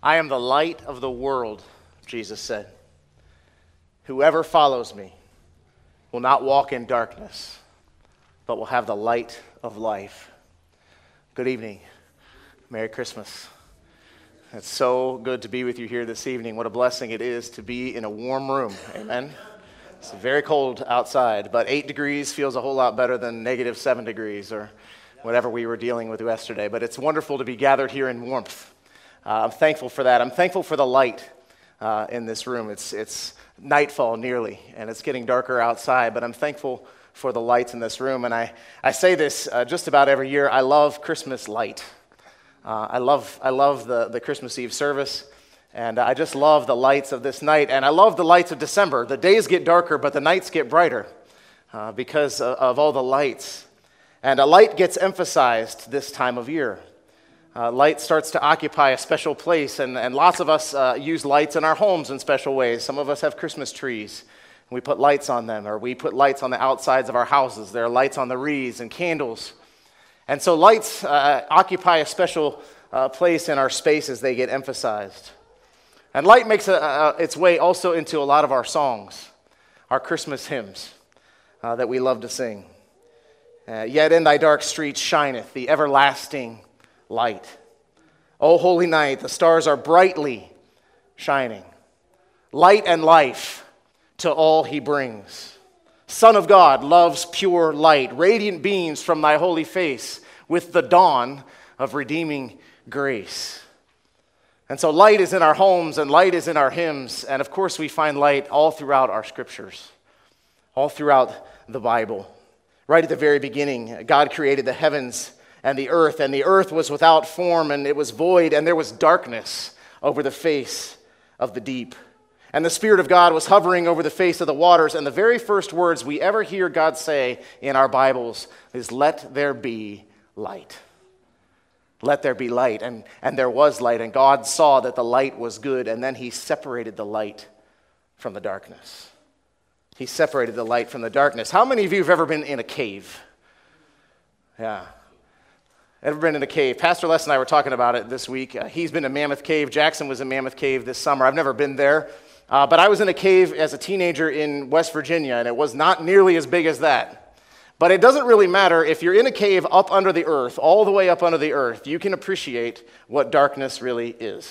I am the light of the world, Jesus said. Whoever follows me will not walk in darkness, but will have the light of life. Good evening. Merry Christmas. It's so good to be with you here this evening. What a blessing it is to be in a warm room. Amen. It's very cold outside, but 8 degrees feels a whole lot better than negative 7 degrees or whatever we were dealing with yesterday. But it's wonderful to be gathered here in warmth. I'm thankful for that. I'm thankful for the light in this room. It's nightfall nearly, and it's getting darker outside, but I'm thankful for the lights in this room. And I say this just about every year. I love Christmas light. I love the Christmas Eve service, and I just love the lights of this night, and I love the lights of December. The days get darker, but the nights get brighter because of all the lights. And a light gets emphasized this time of year. Light starts to occupy a special place, and lots of us use lights in our homes in special ways. Some of us have Christmas trees, and we put lights on them, or we put lights on the outsides of our houses. There are lights on the wreaths and candles. And so lights occupy a special place in our spaces. They get emphasized. And light makes its way also into a lot of our songs, our Christmas hymns that we love to sing. Yet in thy dark streets shineth the everlasting light. O holy night, the stars are brightly shining. Light and life to all he brings. Son of God loves pure light, radiant beams from thy holy face with the dawn of redeeming grace. And so light is in our homes and light is in our hymns. And of course we find light all throughout our scriptures, all throughout the Bible. Right at the very beginning, God created the heavens and the earth was without form, and it was void, and there was darkness over the face of the deep. And the Spirit of God was hovering over the face of the waters, and the very first words we ever hear God say in our Bibles is, "Let there be light." Let there be light, and there was light, and God saw that the light was good, and then he separated the light from the darkness. He separated the light from the darkness. How many of you have ever been in a cave? Yeah. Ever been in a cave? Pastor Les and I were talking about it this week. He's been to Mammoth Cave. Jackson was in Mammoth Cave this summer. I've never been there. But I was in a cave as a teenager in West Virginia, and it was not nearly as big as that. But it doesn't really matter if you're in a cave up under the earth, all the way up under the earth, you can appreciate what darkness really is.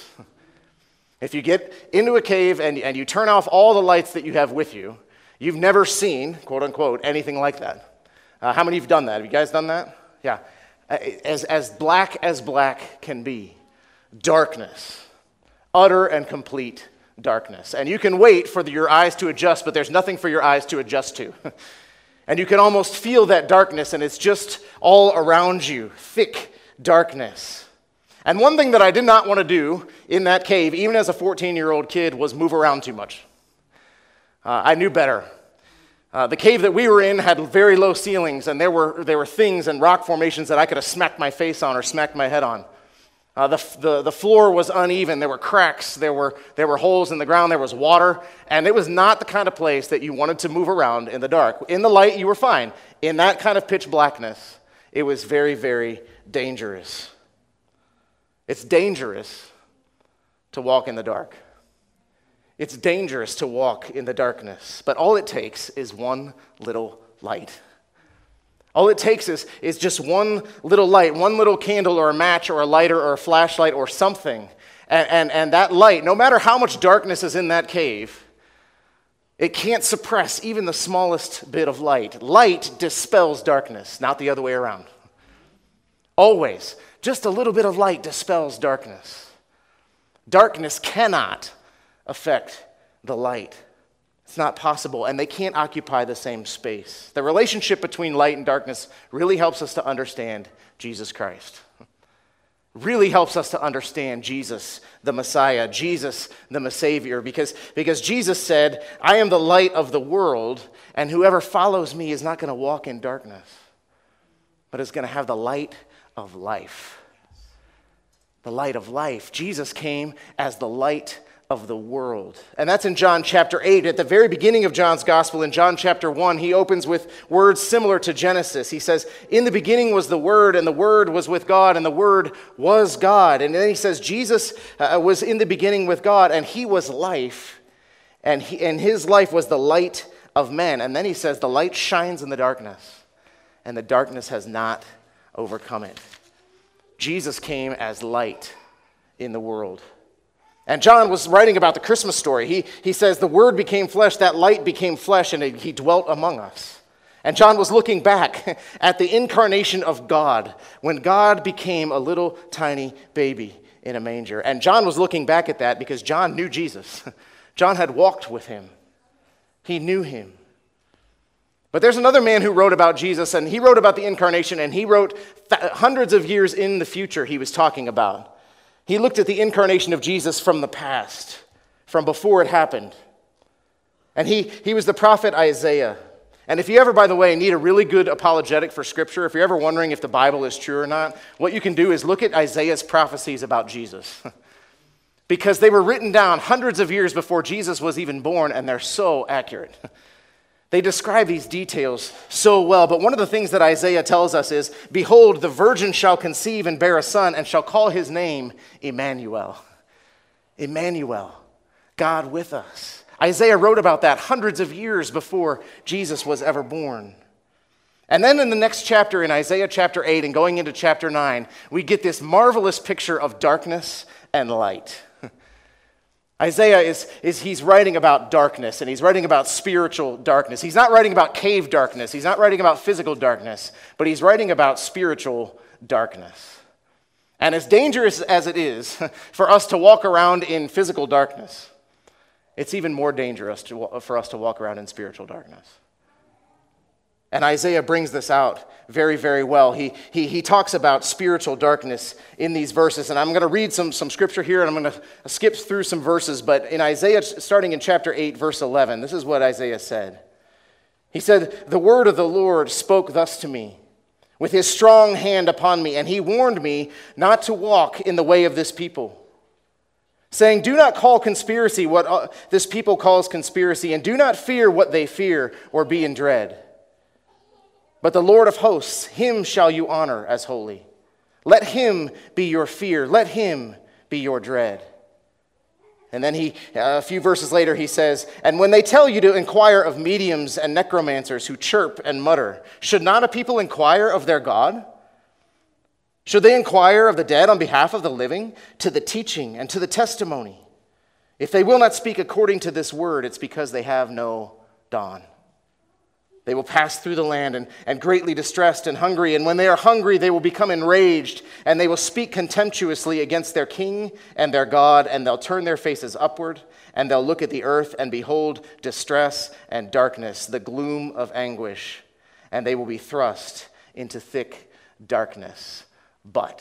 If you get into a cave and you turn off all the lights that you have with you, you've never seen, quote unquote, anything like that. How many of you have done that? Have you guys done that? Yeah. As black can be. Darkness. Utter and complete darkness. And you can wait for your eyes to adjust, but there's nothing for your eyes to adjust to. And you can almost feel that darkness, and it's just all around you. Thick darkness. And one thing that I did not want to do in that cave, even as a 14-year-old kid, was move around too much. I knew better. The cave that we were in had very low ceilings, and there were things and rock formations that I could have smacked my face on or smacked my head on. The floor was uneven. There were cracks. There were holes in the ground. There was water, and it was not the kind of place that you wanted to move around in the dark. In the light, you were fine. In that kind of pitch blackness, it was very, very dangerous. It's dangerous to walk in the dark. It's dangerous to walk in the darkness, but all it takes is one little light. All it takes is just one little light, one little candle or a match or a lighter or a flashlight or something. And that light, no matter how much darkness is in that cave, it can't suppress even the smallest bit of light. Light dispels darkness, not the other way around. Always. Just a little bit of light dispels darkness. Darkness cannot affect the light. It's not possible, and they can't occupy the same space. The relationship between light and darkness really helps us to understand Jesus Christ. Really helps us to understand Jesus, the Messiah, Jesus, the Savior, because Jesus said, "I am the light of the world, and whoever follows me is not going to walk in darkness, but is going to have the light of life." The light of life. Jesus came as the light of the world. And that's in John chapter 8. At the very beginning of John's gospel, in John chapter 1, he opens with words similar to Genesis. He says, "In the beginning was the Word, and the Word was with God, and the Word was God." And then he says, Jesus was in the beginning with God, and he was life, and his life was the light of men. And then he says, "The light shines in the darkness, and the darkness has not overcome it." Jesus came as light in the world. And John was writing about the Christmas story. He says, "The Word became flesh, that light became flesh, and he dwelt among us." And John was looking back at the incarnation of God, when God became a little tiny baby in a manger. And John was looking back at that because John knew Jesus. John had walked with him. He knew him. But there's another man who wrote about Jesus, and he wrote about the incarnation, and he wrote hundreds of years in the future he was talking about. He looked at the incarnation of Jesus from the past, from before it happened. And he was the prophet Isaiah. And if you ever, by the way, need a really good apologetic for Scripture, if you're ever wondering if the Bible is true or not, what you can do is look at Isaiah's prophecies about Jesus. Because they were written down hundreds of years before Jesus was even born, and they're so accurate. They describe these details so well, but one of the things that Isaiah tells us is, "Behold, the virgin shall conceive and bear a son, and shall call his name Emmanuel." Emmanuel, God with us. Isaiah wrote about that hundreds of years before Jesus was ever born. And then in the next chapter, in Isaiah chapter 8 and going into chapter 9, we get this marvelous picture of darkness and light. Isaiah he's writing about darkness, and he's writing about spiritual darkness. He's not writing about cave darkness. He's not writing about physical darkness, but he's writing about spiritual darkness. And as dangerous as it is for us to walk around in physical darkness, it's even more dangerous for us to walk around in spiritual darkness. And Isaiah brings this out very, very well. He talks about spiritual darkness in these verses. And I'm going to read some scripture here, and I'm going to skip through some verses. But in Isaiah, starting in chapter 8, verse 11, this is what Isaiah said. He said, "The word of the Lord spoke thus to me, with his strong hand upon me, and he warned me not to walk in the way of this people, saying, do not call conspiracy what this people calls conspiracy, and do not fear what they fear or be in dread. But the Lord of hosts, him shall you honor as holy. Let him be your fear. Let him be your dread." And then a few verses later, he says, "And when they tell you to inquire of mediums and necromancers who chirp and mutter, should not a people inquire of their God? Should they inquire of the dead on behalf of the living, to the teaching and to the testimony? If they will not speak according to this word, it's because they have no dawn. They will pass through the land and greatly distressed and hungry. And when they are hungry, they will become enraged, and they will speak contemptuously against their king and their God, and they'll turn their faces upward, and they'll look at the earth and behold distress and darkness, the gloom of anguish, and they will be thrust into thick darkness. But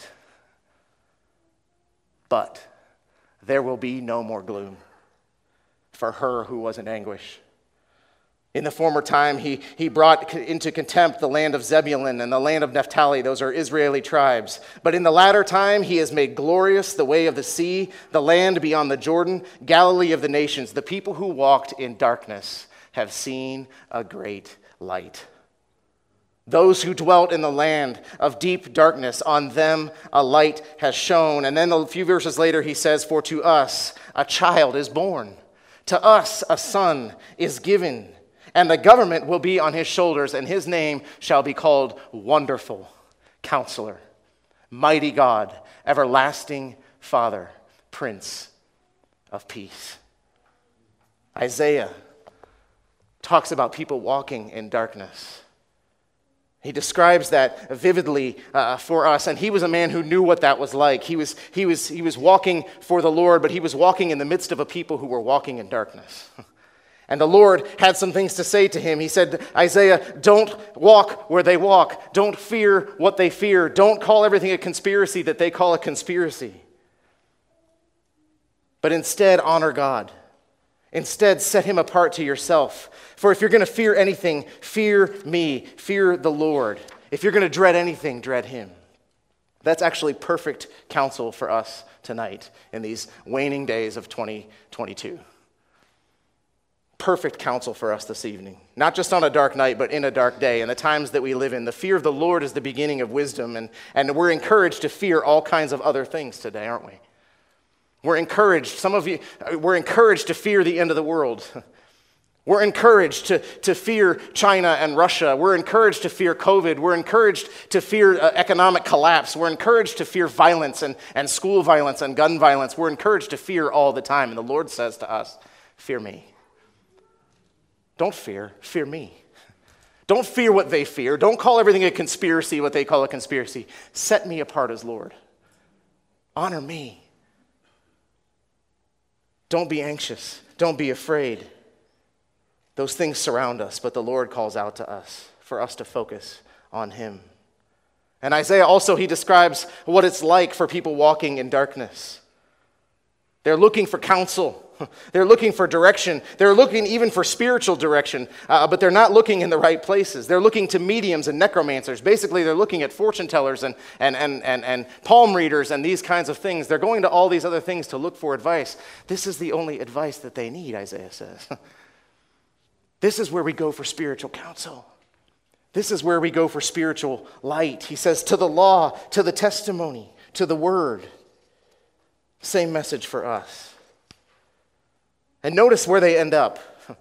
there will be no more gloom for her who was in anguish. In the former time, he brought into contempt the land of Zebulun and the land of Naphtali. Those are Israeli tribes. But in the latter time, he has made glorious the way of the sea, the land beyond the Jordan, Galilee of the nations. The people who walked in darkness have seen a great light. Those who dwelt in the land of deep darkness, on them a light has shone." And then a few verses later, he says, "For to us a child is born. To us a son is given. And the government will be on his shoulders, and his name shall be called Wonderful Counselor, Mighty God, Everlasting Father, Prince of Peace." Isaiah talks about people walking in darkness. He describes that vividly for us, and he was a man who knew what that was like. He was walking for the Lord, but he was walking in the midst of a people who were walking in darkness. And the Lord had some things to say to him. He said, "Isaiah, don't walk where they walk. Don't fear what they fear. Don't call everything a conspiracy that they call a conspiracy. But instead, honor God. Instead, set him apart to yourself. For if you're going to fear anything, fear me. Fear the Lord. If you're going to dread anything, dread him." That's actually perfect counsel for us tonight in these waning days of 2022. Perfect counsel for us this evening. Not just on a dark night, but in a dark day. In the times that we live in, the fear of the Lord is the beginning of wisdom, and we're encouraged to fear all kinds of other things today, aren't we? We're encouraged, some of you, we're encouraged to fear the end of the world. We're encouraged to fear China and Russia. We're encouraged to fear COVID. We're encouraged to fear economic collapse. We're encouraged to fear violence and school violence and gun violence. We're encouraged to fear all the time. And the Lord says to us, fear me. Don't fear me. Don't fear what they fear. Don't call everything a conspiracy, what they call a conspiracy. Set me apart as Lord. Honor me. Don't be anxious. Don't be afraid. Those things surround us, but the Lord calls out to us for us to focus on him. And Isaiah also, he describes what it's like for people walking in darkness. They're looking for counsel. They're looking for direction. They're looking even for spiritual direction, but they're not looking in the right places. They're looking to mediums and necromancers. Basically, they're looking at fortune tellers and palm readers and these kinds of things. They're going to all these other things to look for advice. This is the only advice that they need, Isaiah says. This is where we go for spiritual counsel. This is where we go for spiritual light. He says, to the law, to the testimony, to the word. Same message for us. And notice where they end up.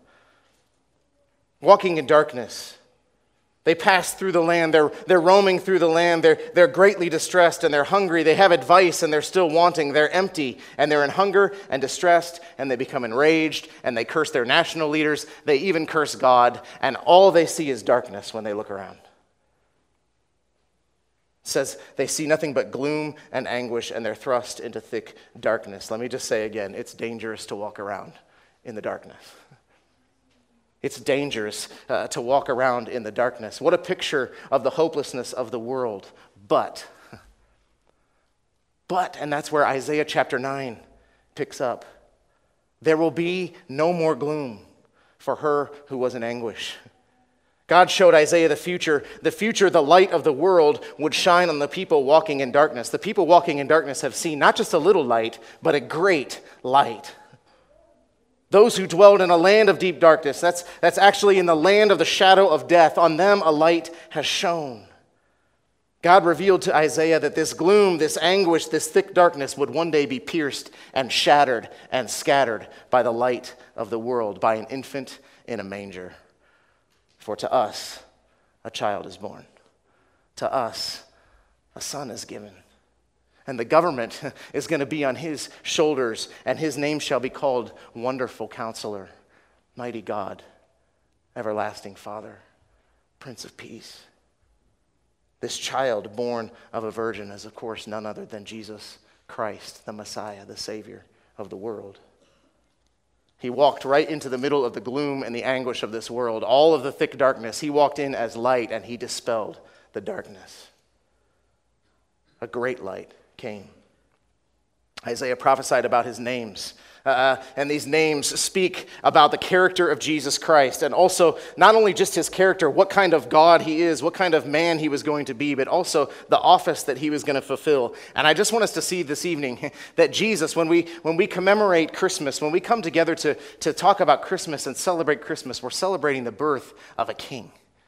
Walking in darkness. They pass through the land. They're roaming through the land. They're greatly distressed and they're hungry. They have advice and they're still wanting. They're empty and they're in hunger and distressed and they become enraged and they curse their national leaders. They even curse God, and all they see is darkness when they look around. It says they see nothing but gloom and anguish and they're thrust into thick darkness. Let me just say again, it's dangerous to walk around in the darkness. It's dangerous to walk around in the darkness. What a picture of the hopelessness of the world. But, and that's where Isaiah chapter 9 picks up. There will be no more gloom for her who was in anguish. God showed Isaiah the future, the light of the world would shine on the people walking in darkness. The people walking in darkness have seen not just a little light, but a great light. Those who dwelled in a land of deep darkness, that's actually in the land of the shadow of death, on them a light has shone. God revealed to Isaiah that this gloom, this anguish, this thick darkness would one day be pierced and shattered and scattered by the light of the world, by an infant in a manger. For to us a child is born. To us a son is given. And the government is going to be on his shoulders, and his name shall be called Wonderful Counselor, Mighty God, Everlasting Father, Prince of Peace. This child born of a virgin is, of course, none other than Jesus Christ, the Messiah, the Savior of the world. He walked right into the middle of the gloom and the anguish of this world, all of the thick darkness. He walked in as light, and he dispelled the darkness. A great light came. Isaiah prophesied about his names, and these names speak about the character of Jesus Christ, and also not only just his character, what kind of God he is, what kind of man he was going to be, but also the office that he was going to fulfill. And I just want us to see this evening that Jesus, when we commemorate Christmas, when we come together to talk about Christmas and celebrate Christmas, we're celebrating the birth of a king.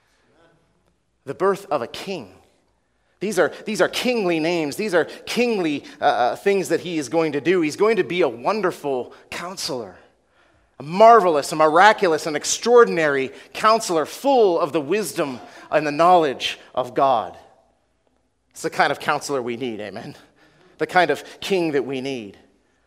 The birth of a king. These are kingly names. These are kingly things that he is going to do. He's going to be a wonderful counselor, a marvelous, a miraculous, an extraordinary counselor, full of the wisdom and the knowledge of God. It's the kind of counselor we need, amen? The kind of king that we need.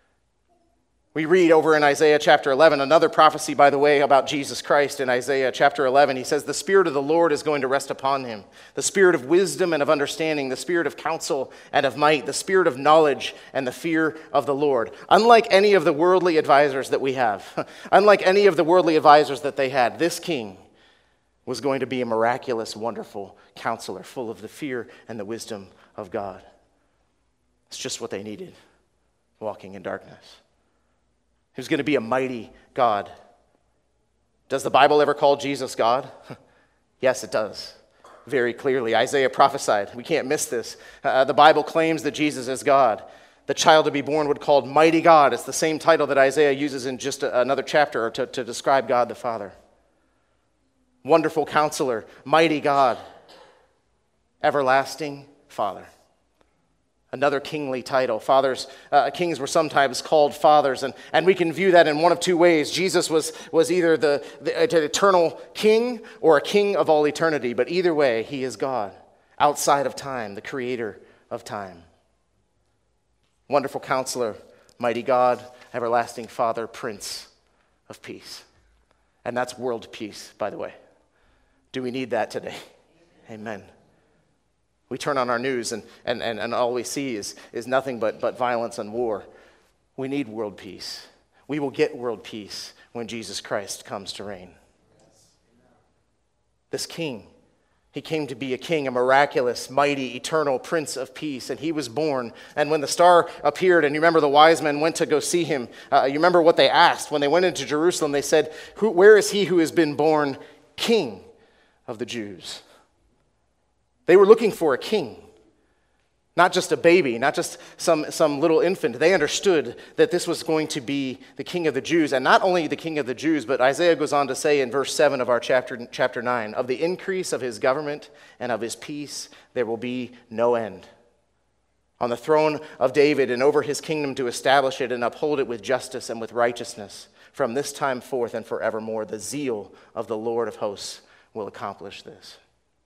We read over in Isaiah chapter 11, another prophecy, by the way, about Jesus Christ in Isaiah chapter 11. He says, the Spirit of the Lord is going to rest upon him, the Spirit of wisdom and of understanding, the Spirit of counsel and of might, the Spirit of knowledge and the fear of the Lord. Unlike any of the worldly advisors that we have, unlike any of the worldly advisors that they had, this king was going to be a miraculous, wonderful counselor, full of the fear and the wisdom of God. It's just what they needed, walking in darkness. He was going to be a mighty God. Does the Bible ever call Jesus God? Yes, it does. Very clearly. Isaiah prophesied. We can't miss this. The Bible claims that Jesus is God. The child to be born would be called Mighty God. It's the same title that Isaiah uses in just another chapter to describe God the Father. Wonderful Counselor, Mighty God, Everlasting Father. Another kingly title. Kings were sometimes called fathers, and we can view that in one of two ways. Jesus was either the eternal king or a king of all eternity, but either way, he is God, outside of time, the creator of time. Wonderful Counselor, Mighty God, Everlasting Father, Prince of Peace. And that's world peace, by the way. Do we need that today? Amen. We turn on our news and all we see is nothing but violence and war. We need world peace. We will get world peace when Jesus Christ comes to reign. This king, he came to be a king, a miraculous, mighty, eternal Prince of Peace, and he was born. And when the star appeared, and you remember the wise men went to go see him, you remember what they asked? When they went into Jerusalem, they said, "Where is he who has been born King of the Jews?" They were looking for a king, not just a baby, not just some little infant. They understood that this was going to be the King of the Jews, and not only the King of the Jews, but Isaiah goes on to say in verse 7 of our chapter 9, "Of the increase of his government and of his peace there will be no end. On the throne of David and over his kingdom to establish it and uphold it with justice and with righteousness from this time forth and forevermore. The zeal of the Lord of hosts will accomplish this."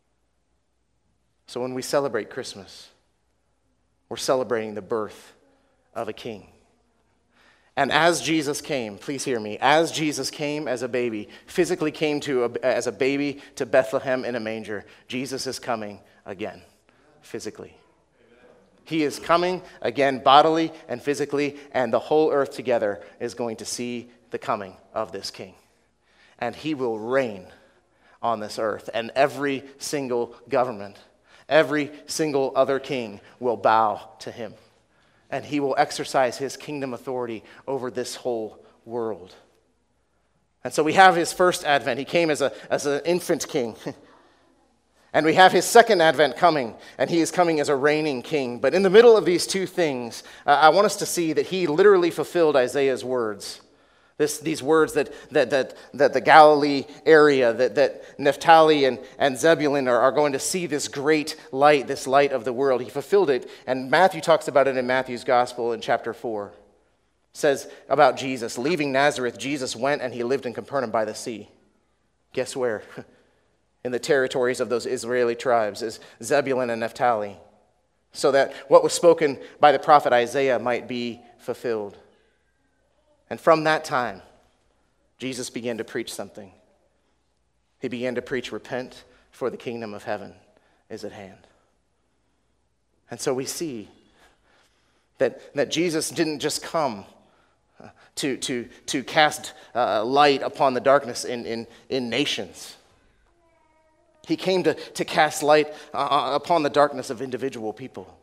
So when we celebrate Christmas, we're celebrating the birth of a king. And as Jesus came, please hear me, as Jesus came as a baby, physically came as a baby to Bethlehem in a manger, Jesus is coming again, physically. He is coming again bodily and physically, and the whole earth together is going to see the coming of this king. And he will reign on this earth, and every single government, every single other king will bow to him. And he will exercise his kingdom authority over this whole world. And so we have his first advent. He came as an infant king. And we have his second advent coming, and he is coming as a reigning king. But in the middle of these two things, I want us to see that he literally fulfilled Isaiah's words. These words that the Galilee area, that Naphtali and Zebulun are going to see this great light, this light of the world. He fulfilled it, and Matthew talks about it in Matthew's Gospel in chapter 4. It says about Jesus, leaving Nazareth, Jesus went and he lived in Capernaum by the sea. Guess where? In the territories of those Israeli tribes is Zebulun and Naphtali, so that what was spoken by the prophet Isaiah might be fulfilled. And from that time, Jesus began to preach something. He began to preach, "Repent, for the kingdom of heaven is at hand." And so we see that Jesus didn't just come to cast light upon the darkness in nations. He came to cast light upon the darkness of individual people.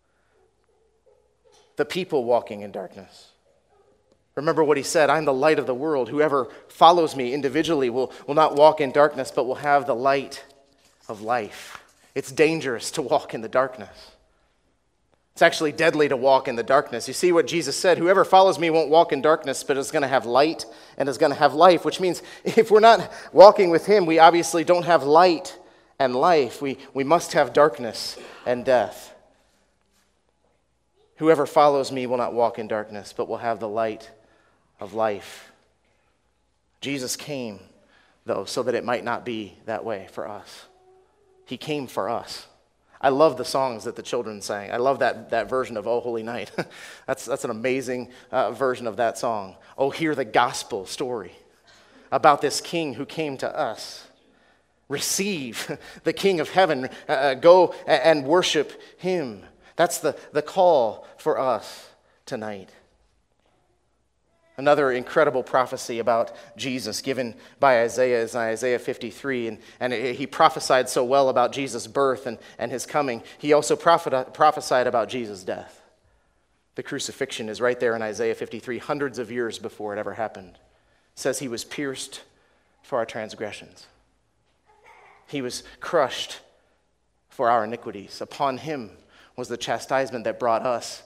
The people walking in darkness. Remember what he said, "I'm the light of the world. Whoever follows me individually will not walk in darkness, but will have the light of life." It's dangerous to walk in the darkness. It's actually deadly to walk in the darkness. You see what Jesus said, "Whoever follows me won't walk in darkness, but is going to have light and is going to have life," which means if we're not walking with him, we obviously don't have light and life. We must have darkness and death. "Whoever follows me will not walk in darkness, but will have the light of life." Jesus came, though, so that it might not be that way for us. He came for us. I love the songs that the children sang. I love that version of "Oh Holy Night." That's an amazing version of that song. Oh, hear the gospel story about this king who came to us. Receive the King of heaven. Go and worship him. That's the call for us tonight. Another incredible prophecy about Jesus given by Isaiah is Isaiah 53, and he prophesied so well about Jesus' birth and his coming. He also prophesied about Jesus' death. The crucifixion is right there in Isaiah 53, hundreds of years before it ever happened. It says he was pierced for our transgressions. He was crushed for our iniquities. Upon him was the chastisement that brought us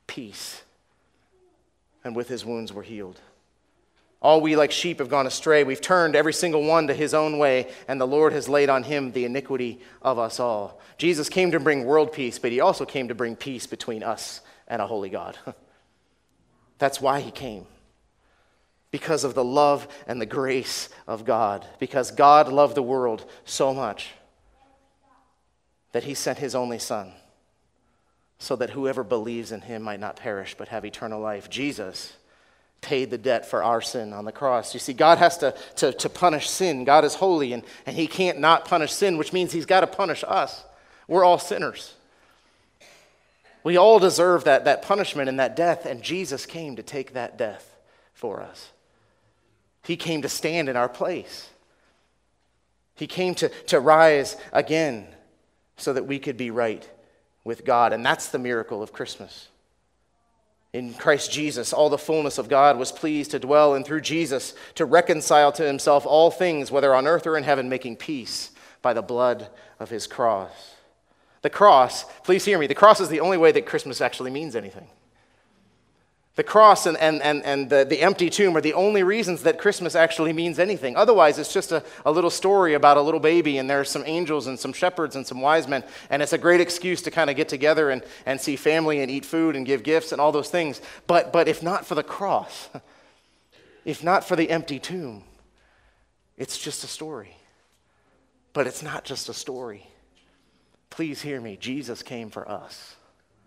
peace. And with his wounds we're healed. All we like sheep have gone astray. We've turned every single one to his own way, and the Lord has laid on him the iniquity of us all. Jesus came to bring world peace, but he also came to bring peace between us and a holy God. That's why he came. Because of the love and the grace of God. Because God loved the world so much that he sent his only Son, so that whoever believes in him might not perish but have eternal life. Jesus paid the debt for our sin on the cross. You see, God has to punish sin. God is holy, and he can't not punish sin, which means he's got to punish us. We're all sinners. We all deserve that punishment and that death, and Jesus came to take that death for us. He came to stand in our place. He came to rise again so that we could be right with God, and that's the miracle of Christmas. In Christ Jesus, all the fullness of God was pleased to dwell, and through Jesus to reconcile to himself all things, whether on earth or in heaven, making peace by the blood of his cross. The cross, please hear me, the cross is the only way that Christmas actually means anything. The cross and the empty tomb are the only reasons that Christmas actually means anything. Otherwise, it's just a little story about a little baby, and there's some angels and some shepherds and some wise men, and it's a great excuse to kind of get together and see family and eat food and give gifts and all those things. But if not for the cross, if not for the empty tomb, it's just a story. But it's not just a story. Please hear me. Jesus came for us.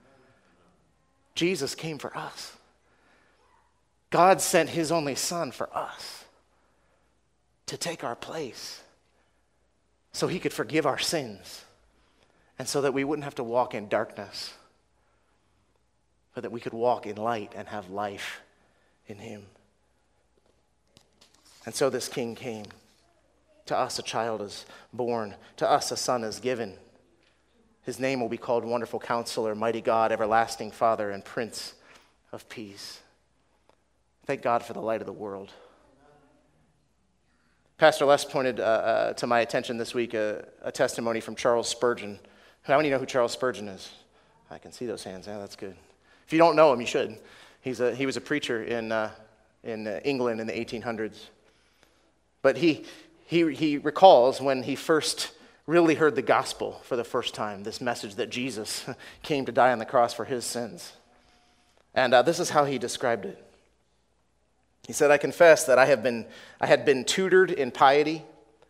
Jesus came for us. God sent his only Son for us to take our place so he could forgive our sins and so that we wouldn't have to walk in darkness, but that we could walk in light and have life in him. And so this King came. To us a child is born. To us a son is given. His name will be called Wonderful Counselor, Mighty God, Everlasting Father, and Prince of Peace. Thank God for the light of the world. Pastor Les pointed to my attention this week a testimony from Charles Spurgeon. How many know who Charles Spurgeon is? I can see those hands. Yeah, that's good. If you don't know him, you should. He was a preacher in England in the 1800s. But he recalls when he first really heard the gospel for the first time, this message that Jesus came to die on the cross for his sins. And this is how he described it. He said, I confess that I had been tutored in piety.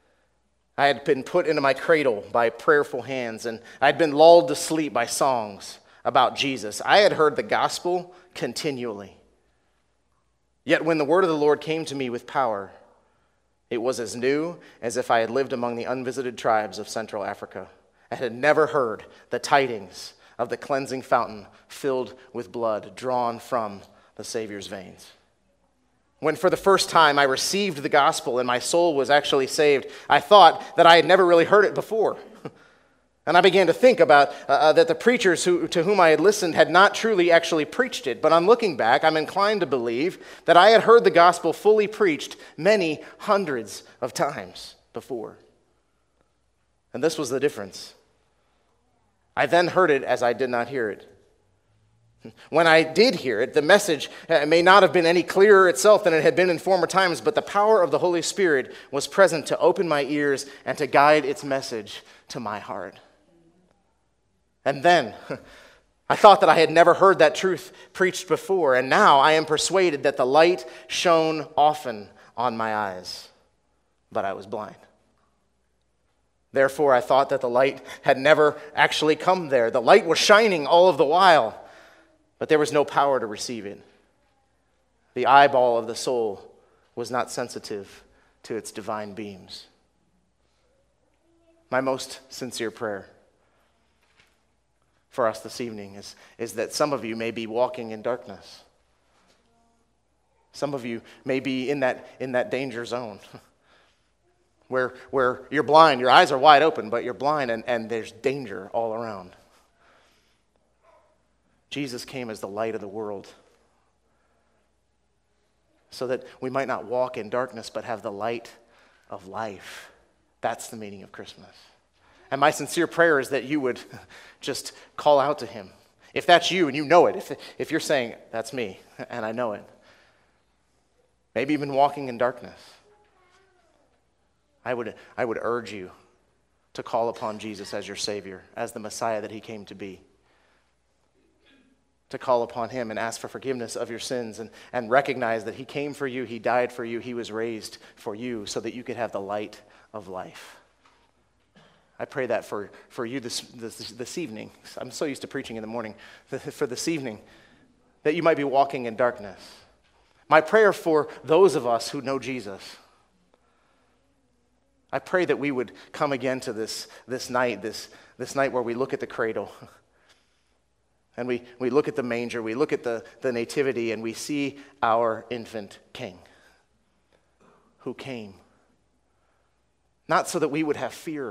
I had been put into my cradle by prayerful hands, and I had been lulled to sleep by songs about Jesus. I had heard the gospel continually. Yet when the word of the Lord came to me with power, it was as new as if I had lived among the unvisited tribes of Central Africa. I had never heard the tidings of the cleansing fountain filled with blood drawn from the Savior's veins. When for the first time I received the gospel and my soul was actually saved, I thought that I had never really heard it before. And I began to think about that the preachers to whom I had listened had not truly actually preached it. But on looking back, I'm inclined to believe that I had heard the gospel fully preached many hundreds of times before. And this was the difference. I then heard it as I did not hear it. When I did hear it, the message may not have been any clearer itself than it had been in former times, but the power of the Holy Spirit was present to open my ears and to guide its message to my heart. And then, I thought that I had never heard that truth preached before, and now I am persuaded that the light shone often on my eyes, but I was blind. Therefore, I thought that the light had never actually come there. The light was shining all of the while, but there was no power to receive it. The eyeball of the soul was not sensitive to its divine beams. My most sincere prayer for us this evening is that some of you may be walking in darkness. Some of you may be in that danger zone where you're blind, your eyes are wide open, but you're blind and there's danger all around. Jesus came as the light of the world so that we might not walk in darkness but have the light of life. That's the meaning of Christmas. And my sincere prayer is that you would just call out to him. If that's you and you know it, if you're saying, that's me, and I know it, maybe even walking in darkness, I would urge you to call upon Jesus as your Savior, as the Messiah that he came to be. To call upon him and ask for forgiveness of your sins and recognize that he came for you, he died for you, he was raised for you so that you could have the light of life. I pray that for you this evening. I'm so used to preaching in the morning. For this evening, that you might be walking in darkness. My prayer for those of us who know Jesus, I pray that we would come again to this night where we look at the cradle and we look at the manger, we look at the nativity, and we see our infant king who came. Not so that we would have fear,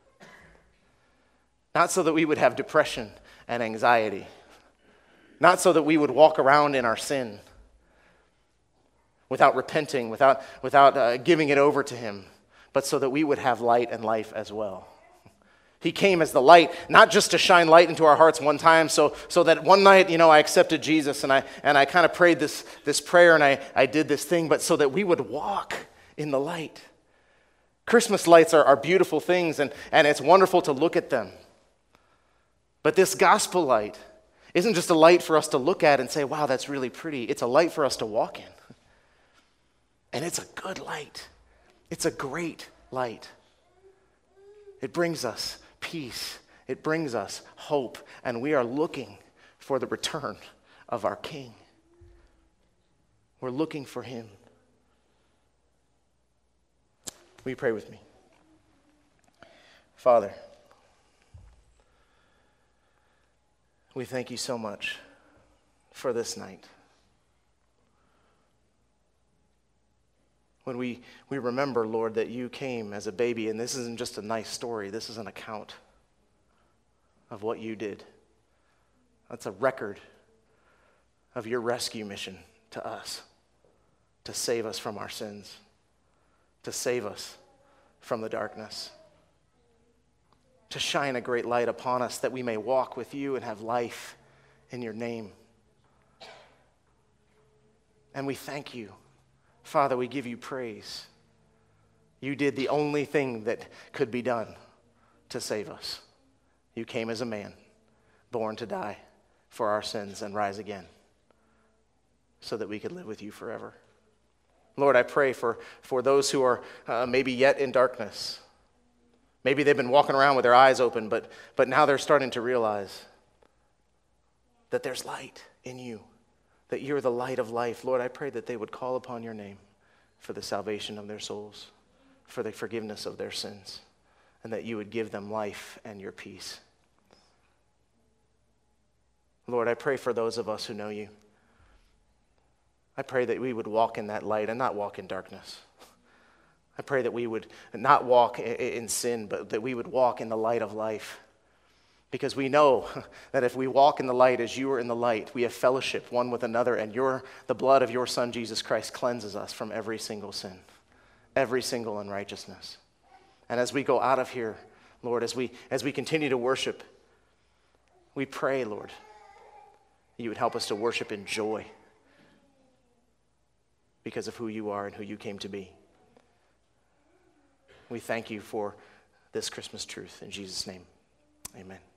not so that we would have depression and anxiety, not so that we would walk around in our sin without repenting, without giving it over to him, but so that we would have light and life as well. He came as the light, not just to shine light into our hearts one time, so that one night, I accepted Jesus and I kind of prayed this prayer and I did this thing, but so that we would walk in the light. Christmas lights are beautiful things, and it's wonderful to look at them. But this gospel light isn't just a light for us to look at and say, wow, that's really pretty. It's a light for us to walk in. And it's a good light. It's a great light. It brings us peace. It brings us hope. And we are looking for the return of our King. We're looking for him. Will you pray with me? Father, we thank you so much for this night. When we remember, Lord, that you came as a baby, and this isn't just a nice story, this is an account of what you did. That's a record of your rescue mission to us, to save us from our sins, to save us from the darkness, to shine a great light upon us that we may walk with you and have life in your name. And we thank you. Father, we give you praise. You did the only thing that could be done to save us. You came as a man, born to die for our sins and rise again so that we could live with you forever. Lord, I pray for those who are maybe yet in darkness. Maybe they've been walking around with their eyes open, but now they're starting to realize that there's light in you, that you're the light of life. Lord, I pray that they would call upon your name for the salvation of their souls, for the forgiveness of their sins, and that you would give them life and your peace. Lord, I pray for those of us who know you. I pray that we would walk in that light and not walk in darkness. I pray that we would not walk in sin, but that we would walk in the light of life. Because we know that if we walk in the light as you are in the light, we have fellowship one with another, and the blood of your Son, Jesus Christ, cleanses us from every single sin, every single unrighteousness. And as we go out of here, Lord, as we continue to worship, we pray, Lord, you would help us to worship in joy because of who you are and who you came to be. We thank you for this Christmas truth. In Jesus' name, amen.